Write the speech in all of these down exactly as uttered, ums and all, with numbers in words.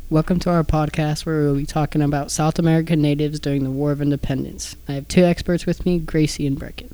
Welcome to our podcast where we'll be talking about South American natives during the War of Independence. I have two experts with me, Gracie and Brecken.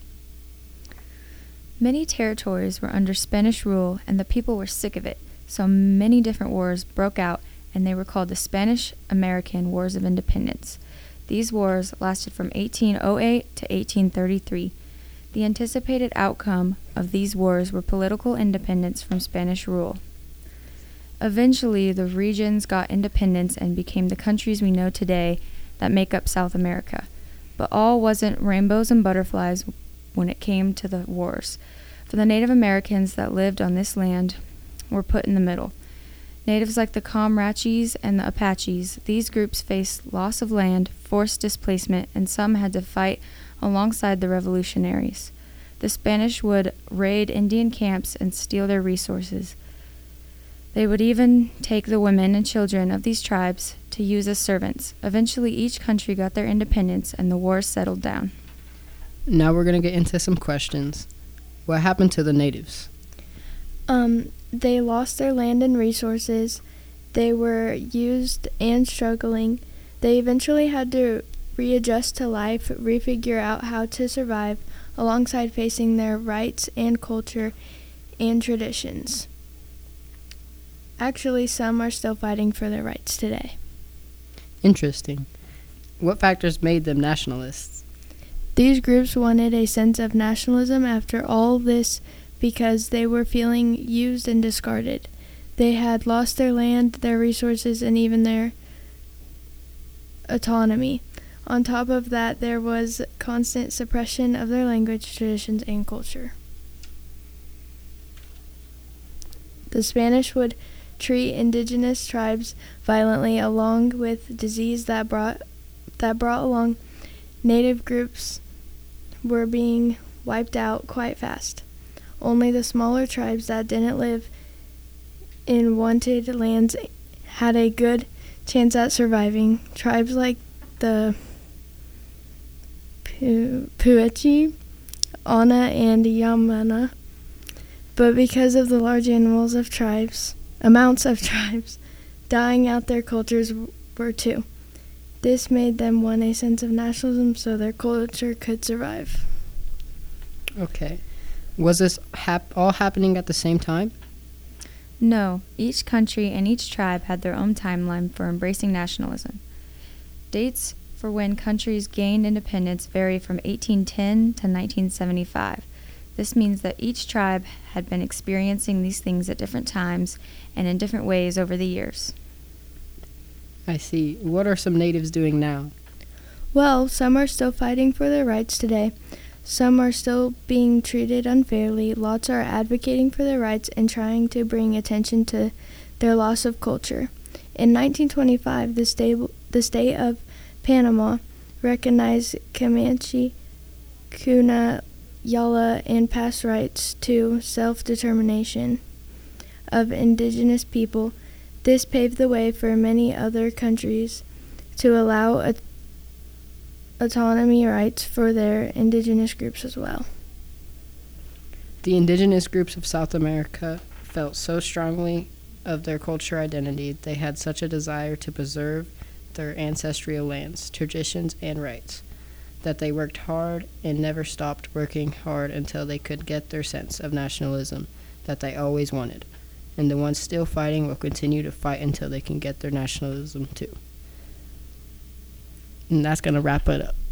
Many territories were under Spanish rule and the people were sick of it, so many different wars broke out and they were called the Spanish-American Wars of Independence. These wars lasted from eighteen oh eight to eighteen thirty-three. The anticipated outcome of these wars were political independence from Spanish rule. Eventually, the regions got independence and became the countries we know today that make up South America. But all wasn't rainbows and butterflies when it came to the wars. For the Native Americans that lived on this land were put in the middle. Natives like the Comanches and the Apaches, these groups faced loss of land, forced displacement, and some had to fight alongside the revolutionaries. The Spanish would raid Indian camps and steal their resources. They would even take the women and children of these tribes to use as servants. Eventually, each country got their independence and the wars settled down. Now we're going to get into some questions. What happened to the natives? Um, they lost their land and resources. They were used and struggling. They eventually had to readjust to life, refigure out how to survive, alongside facing their rights and culture and traditions. Actually, some are still fighting for their rights today. Interesting. What factors made them nationalists? These groups wanted a sense of nationalism after all this because they were feeling used and discarded. They had lost their land, their resources, and even their autonomy. On top of that, there was constant suppression of their language, traditions, and culture. The Spanish would treat indigenous tribes violently, along with disease that brought that brought along native groups were being wiped out quite fast. Only the smaller tribes that didn't live in wanted lands had a good chance at surviving. Tribes like the Puuchi, Ana, and Yamana. But because of the large animals of tribes, amounts of tribes dying out, their cultures were too. This made them want a sense of nationalism so their culture could survive. Okay. Was this hap- all happening at the same time? No, each country and each tribe had their own timeline for embracing nationalism. Dates for when countries gained independence vary from eighteen ten to nineteen seventy-five. This means that each tribe had been experiencing these things at different times and in different ways over the years. I see. What are some natives doing now? Well, some are still fighting for their rights today. Some are still being treated unfairly. Lots are advocating for their rights and trying to bring attention to their loss of culture. In nineteen twenty-five, the state, the state of Panama recognized Comanche, Kuna, Yala, and past rights to self-determination of indigenous people. This paved the way for many other countries to allow a- autonomy rights for their indigenous groups as well. The indigenous groups of South America felt so strongly of their culture identity. They had such a desire to preserve their ancestral lands, traditions, and rights, that they worked hard and never stopped working hard until they could get their sense of nationalism that they always wanted. And the ones still fighting will continue to fight until they can get their nationalism too. And that's going to wrap it up.